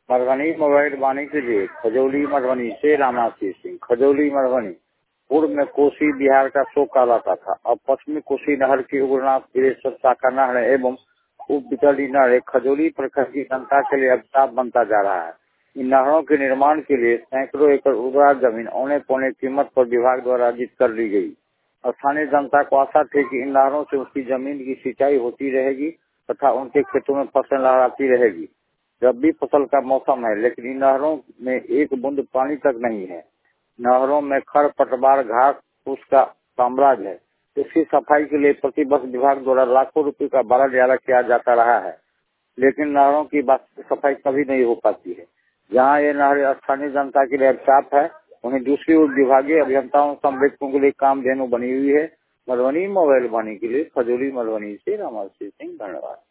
Madhubani mobile वाणी के लिए खजौली मधुबनी से रामाशीष सिंह। खजौली मधुबनी पूर्व में कोसी बिहार का शोक कहलाता था। अब पश्चिमी कोसी नहर की उग्रनाथ गिरेश्वर शाखा नहर एवं उप वितरणी नहर खजौली प्रखंड की जनता के लिए अभिशाप बनता जा रहा है। इन नहरों के निर्माण के लिए सैकड़ों एकड़ उर्वरा जमीन औने पौने कीमत पर विभाग द्वारा अर्जित कर ली गई। स्थानीय जनता को आशा थी कि इन नहरों से उसकी जमीन की सिंचाई होती रहेगी तथा उनके खेतों में फसल लहराती रहेगी। रबी फसल का मौसम है, लेकिन इन नहरों में एक बूंद पानी तक नहीं है। नहरों में खर पतवार घास फूस का साम्राज्य है। इसकी सफाई के लिए प्रतिवर्ष विभाग द्वारा लाखों रुपए का बड़ा न्यारा किया जाता रहा है, लेकिन नहरों की सफाई कभी नहीं हो पाती है। जहाँ ये नहरें स्थानीय जनता के लिए अभिशाप है, वहीं दूसरी ओर विभागीय अभियंताओं संवेदकों के लिए काम धेनु बनी हुई है। मधुबनी मोबाइल वाणी के लिए खजौली मधुबनी से रामाशीष सिंह। धन्यवाद।